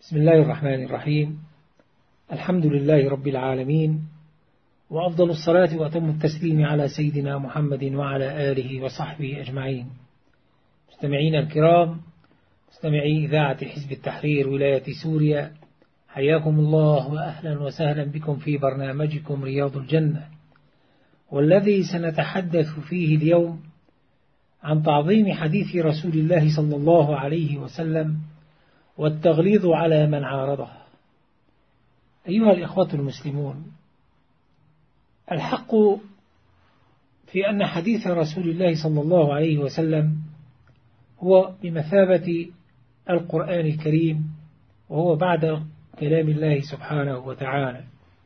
بسم الله الرحمن الرحيم. الحمد لله رب العالمين، وأفضل الصلاة وأتم التسليم على سيدنا محمد وعلى آله وصحبه أجمعين. مستمعين الكرام، مستمعي إذاعة حزب التحرير ولاية سوريا، حياكم الله وأهلا وسهلا بكم في برنامجكم رياض الجنة، والذي سنتحدث فيه اليوم عن تعظيم حديث رسول الله صلى الله عليه وسلم والتغليظ على من عارضه. أيها الإخوة المسلمون، الحق في أن حديث رسول الله صلى الله عليه وسلم هو بمثابة القرآن الكريم، وهو بعد كلام الله سبحانه وتعالى.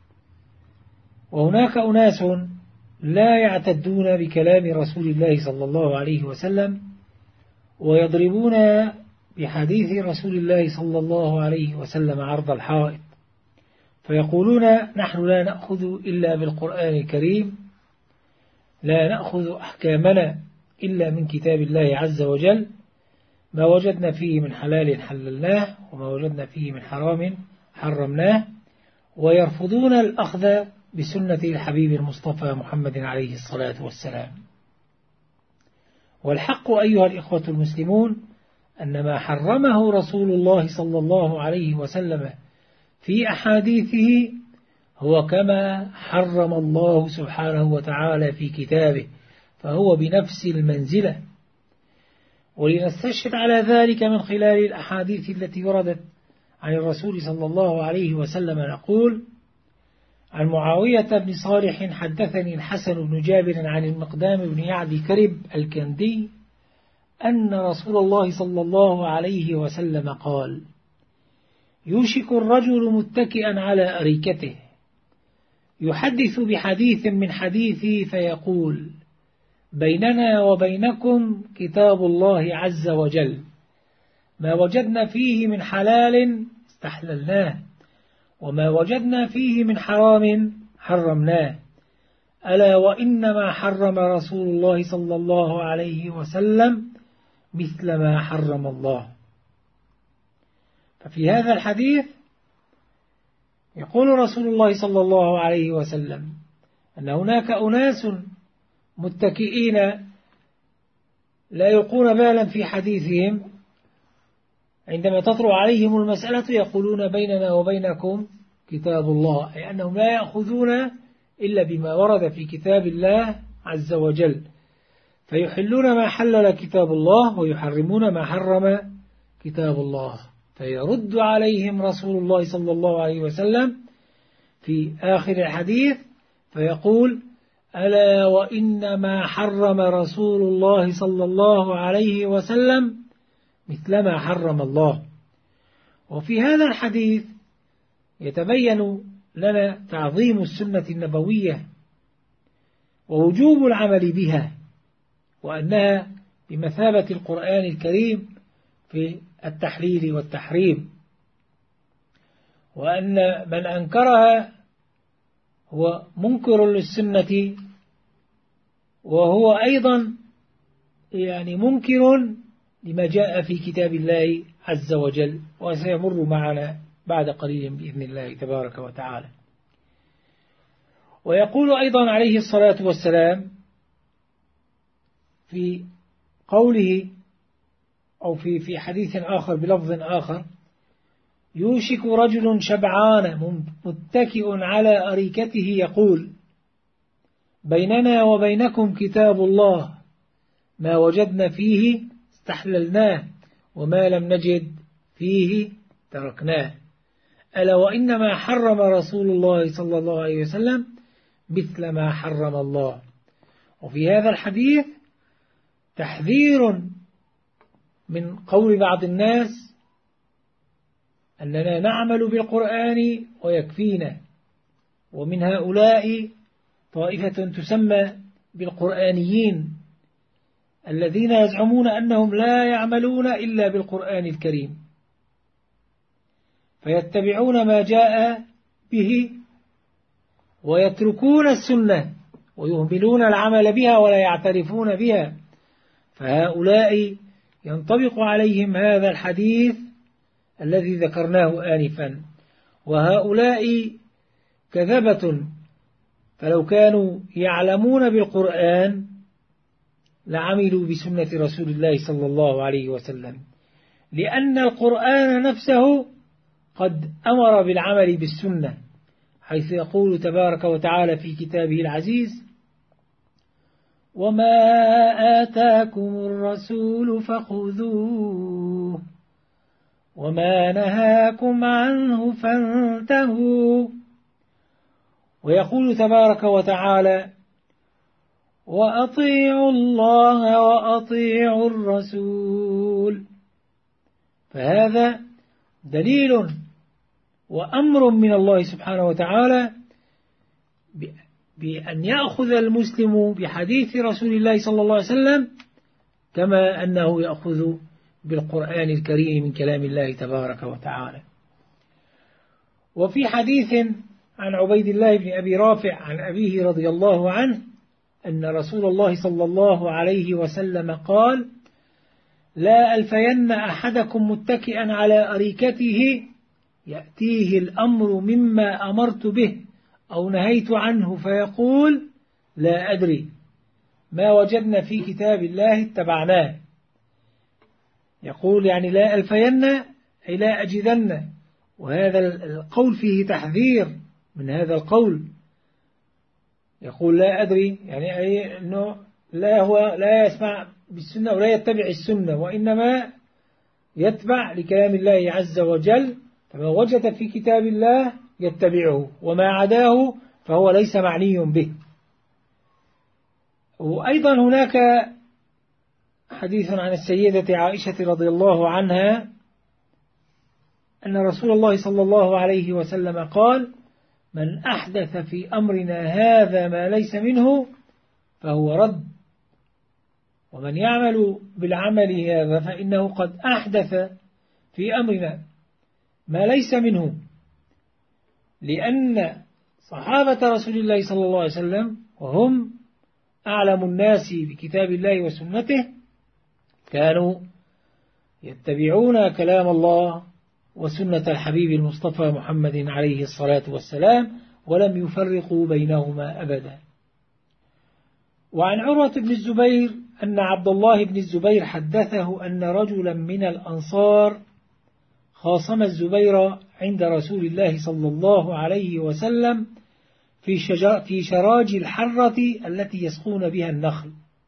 وهناك أناس لا يعتدون بكلام رسول الله صلى الله عليه وسلم ويضربون بحديث رسول الله صلى الله عليه وسلم عرض الحائط، فيقولون نحن لا نأخذ إلا بالقرآن الكريم، لا نأخذ أحكامنا إلا من كتاب الله عز وجل، ما وجدنا فيه من حلال حللناه وما وجدنا فيه من حرام حرمناه، ويرفضون الأخذ بسنة الحبيب المصطفى محمد عليه الصلاة والسلام. والحق أيها الإخوة المسلمون أن ما حرمه رسول الله صلى الله عليه وسلم في أحاديثه هو كما حرم الله سبحانه وتعالى في كتابه، فهو بنفس المنزلة. ولنستشهد على ذلك من خلال الأحاديث التي وردت عن الرسول صلى الله عليه وسلم نقول: عن معاوية بن صالح حدثني الحسن بن جابر عن المقدام بن يعدي كرب الكندي أن رسول الله صلى الله عليه وسلم قال: يوشك الرجل متكئا على أريكته يحدث بحديث من حديثي فيقول: بيننا وبينكم كتاب الله عز وجل، ما وجدنا فيه من حلال استحللناه وما وجدنا فيه من حرام حرمناه، ألا وإنما حرم رسول الله صلى الله عليه وسلم مثل ما حرم الله. ففي هذا الحديث يقول رسول الله صلى الله عليه وسلم أن هناك أناس متكئين لا يلقون بالا في حديثهم، عندما تطرأ عليهم المسألة يقولون بيننا وبينكم كتاب الله، أي أنهم لا يأخذون إلا بما ورد في كتاب الله عز وجل، فيحلون ما حلل كتاب الله ويحرمون ما حرم كتاب الله. فيرد عليهم رسول الله صلى الله عليه وسلم في آخر الحديث فيقول: ألا وإنما حرم رسول الله صلى الله عليه وسلم مثل ما حرم الله. وفي هذا الحديث يتبين لنا تعظيم السنة النبوية ووجوب العمل بها، وأنها بمثابة القرآن الكريم في التحليل والتحريم، وأن من أنكرها هو منكر للسنة، وهو أيضا منكر لما جاء في كتاب الله عز وجل، وسيمر معنا بعد قليل بإذن الله تبارك وتعالى. ويقول أيضا عليه الصلاة والسلام في قوله أو في حديث آخر بلفظ آخر: يوشك رجل شبعان متكئ على أريكته يقول: بيننا وبينكم كتاب الله، ما وجدنا فيه استحللناه وما لم نجد فيه تركناه، ألا وإنما حرم رسول الله صلى الله عليه وسلم مثل ما حرم الله. وفي هذا الحديث تحذير من قول بعض الناس أننا نعمل بالقرآن ويكفينا، ومن هؤلاء طائفة تسمى بالقرآنيين الذين يزعمون أنهم لا يعملون إلا بالقرآن الكريم، فيتبعون ما جاء به ويتركون السنة ويهملون العمل بها ولا يعترفون بها، فهؤلاء ينطبق عليهم هذا الحديث الذي ذكرناه آنفا. وهؤلاء كذبة، فلو كانوا يعلمون بالقرآن لعملوا بسنة رسول الله صلى الله عليه وسلم، لأن القرآن نفسه قد أمر بالعمل بالسنة، حيث يقول تبارك وتعالى في كتابه العزيز: وما آتاكم الرسول فخذوه وما نهاكم عنه فانتهوا. ويقول تبارك وتعالى: وأطيعوا الله وأطيعوا الرسول. فهذا دليل وأمر من الله سبحانه وتعالى بأن يأخذ المسلم بحديث رسول الله صلى الله عليه وسلم كما أنه يأخذ بالقرآن الكريم من كلام الله تبارك وتعالى. وفي حديث عن عبيد الله بن أبي رافع عن أبيه رضي الله عنه أن رسول الله صلى الله عليه وسلم قال: لا ألفين أحدكم متكئا على أريكته يأتيه الأمر مما أمرت به أو نهيت عنه فيقول: لا أدري، ما وجدنا في كتاب الله اتبعناه. يقول يعني لا ألفين أي لا أجدن، وهذا القول فيه تحذير من هذا القول. يقول لا أدري يعني أي أنه لا يسمع بالسنة ولا يتبع السنة، وإنما يتبع لكلام الله عز وجل، فما وجد في كتاب الله يتبعه، وما عداه فهو ليس معني به. وأيضا هناك حديث عن السيدة عائشة رضي الله عنها أن رسول الله صلى الله عليه وسلم قال: من أحدث في أمرنا هذا ما ليس منه فهو رد، ومن يعمل بالعمل هذا فإنه قد أحدث في أمرنا ما ليس منه. لأن صحابة رسول الله صلى الله عليه وسلم وهم أعلم الناس بكتاب الله وسنته كانوا يتبعون كلام الله وسنة الحبيب المصطفى محمد عليه الصلاة والسلام، ولم يفرقوا بينهما أبدا. وعن عروة بن الزبير أن عبد الله بن الزبير حدثه أن رجلا من الأنصار خاصم الزبير عند رسول الله صلى الله عليه وسلم في شراج الحرة التي يسقون بها النخل،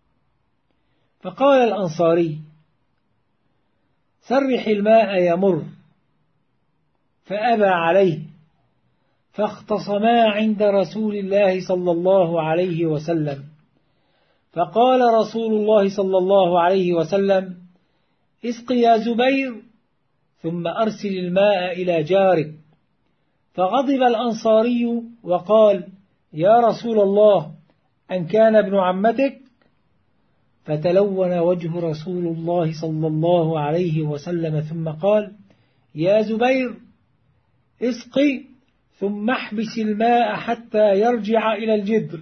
فقال الأنصاري: سرح الماء يمر، فأبى عليه، فاختصما عند رسول الله صلى الله عليه وسلم، فقال رسول الله صلى الله عليه وسلم: اسق يا زبير ثم أرسل الماء إلى جارك. فغضب الأنصاري وقال: يا رسول الله، أن كان ابن عمتك؟ فتلون وجه رسول الله صلى الله عليه وسلم ثم قال: يا زبير، اسقي ثم احبس الماء حتى يرجع إلى الجدر.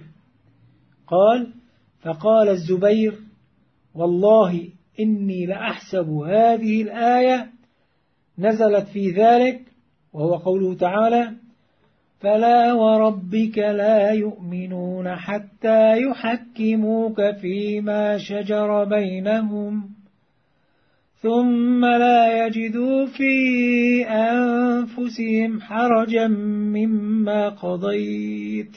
فقال الزبير: والله إني لأحسب هذه الآية نزلت في ذلك، وهو قوله تعالى: فلا وربك لا يؤمنون حتى يحكموك فيما شجر بينهم ثم لا يجدوا في أنفسهم حرجا مما قضيت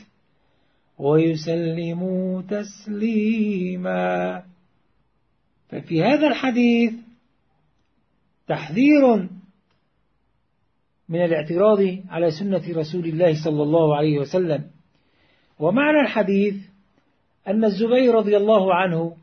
ويسلموا تسليما. ففي هذا الحديث تحذير من الاعتراض على سنة رسول الله صلى الله عليه وسلم. ومعنى الحديث أن الزبير رضي الله عنه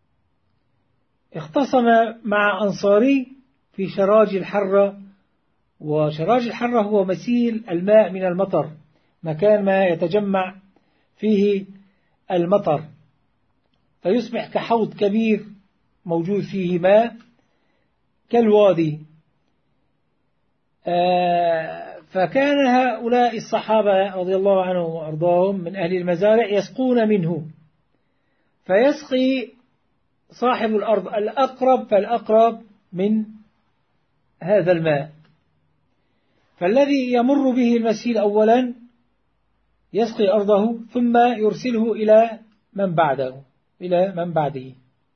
اختصم مع أنصاري في شراج الحرة، وشراج الحرة هو مسيل الماء من المطر، مكان ما يتجمع فيه المطر فيصبح كحوض كبير موجود فيه ماء كالوادي. فكان هؤلاء الصحابة رضي الله عنهم وأرضاهم من أهل المزارع يسقون منه، فيسقي صاحب الأرض الأقرب فالأقرب من هذا الماء، فالذي يمر به المسيل أولا يسقي أرضه ثم يرسله إلى من بعده.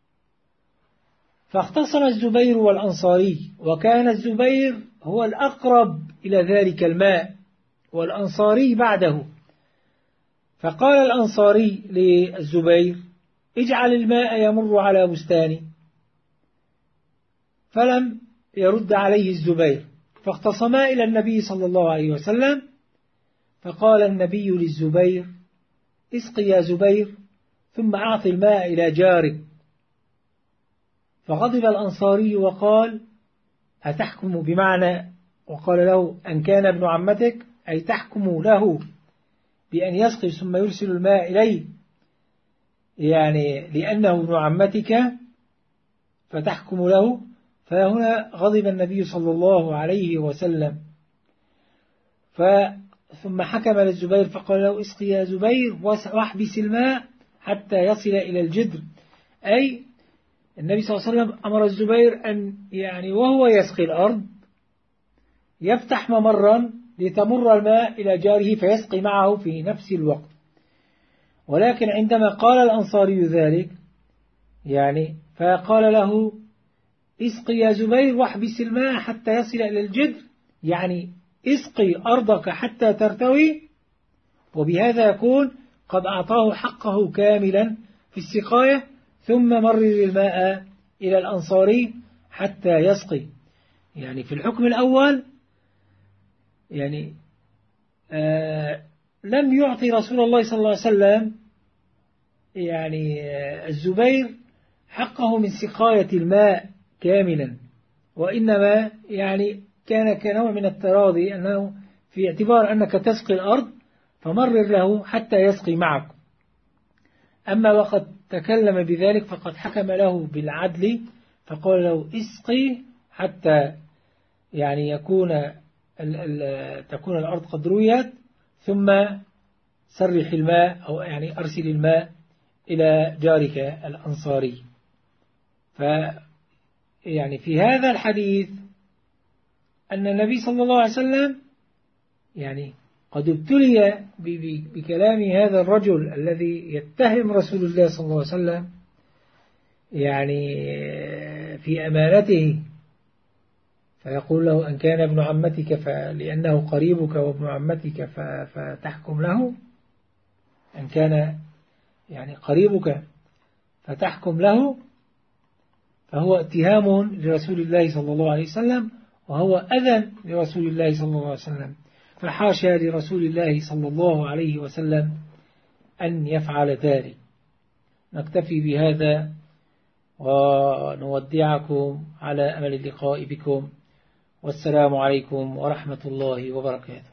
فاختصم الزبير والأنصاري، وكان الزبير هو الأقرب إلى ذلك الماء والأنصاري بعده. فقال الأنصاري للزبير: اجعل الماء يمر على بستاني. فلم يرد عليه الزبير، فاختصما إلى النبي صلى الله عليه وسلم، فقال النبي للزبير: اسقي يا زبير ثم أعطي الماء إلى جارك. فغضب الأنصاري وقال: أتحكم بمعنى، وقال له: أن كان ابن عمتك، أي تحكم له بأن يسقي ثم يرسل الماء إليه، يعني لأنه ابن عمتك فتحكم له. فهنا غضب النبي صلى الله عليه وسلم، ثم حكم للزبير فقال له: اسقي يا زبير واحبس الماء حتى يصل إلى الجدر. أي النبي صلى الله عليه وسلم أمر الزبير أن وهو يسقي الأرض يفتح ممرا لتمر الماء إلى جاره فيسقي معه في نفس الوقت. ولكن عندما قال الأنصاري ذلك فقال له: اسقي يا زبير واحبس الماء حتى يصل إلى الجدر، يعني اسقي أرضك حتى ترتوي، وبهذا يكون قد أعطاه حقه كاملا في السقاية، ثم مرر الماء إلى الأنصاري حتى يسقي. في الحكم الأول لم يعطي رسول الله صلى الله عليه وسلم الزبير حقه من سقاية الماء كاملا، وإنما كان كنوع من التراضي، أنه في اعتبار أنك تسقي الأرض فمرر له حتى يسقي معك. أما وقد تكلم بذلك فقد حكم له بالعدل، فقال له: اسقي حتى تكون الأرض قد رويت، ثم سرح الماء أو أرسل الماء إلى جارك الأنصاري. في هذا الحديث أن النبي صلى الله عليه وسلم قد ابتلي بكلام هذا الرجل الذي يتهم رسول الله صلى الله عليه وسلم في أمانته، فيقول له: أن كان ابن عمتك فلأنه قريبك وابن عمتك فتحكم له، أن كان قريبك فتحكم له، فهو اتهام لرسول الله صلى الله عليه وسلم، وهو أذى لرسول الله صلى الله عليه وسلم. فحاشا لرسول الله صلى الله عليه وسلم أن يفعل ذلك. نكتفي بهذا ونودعكم على أمل اللقاء بكم، والسلام عليكم ورحمة الله وبركاته.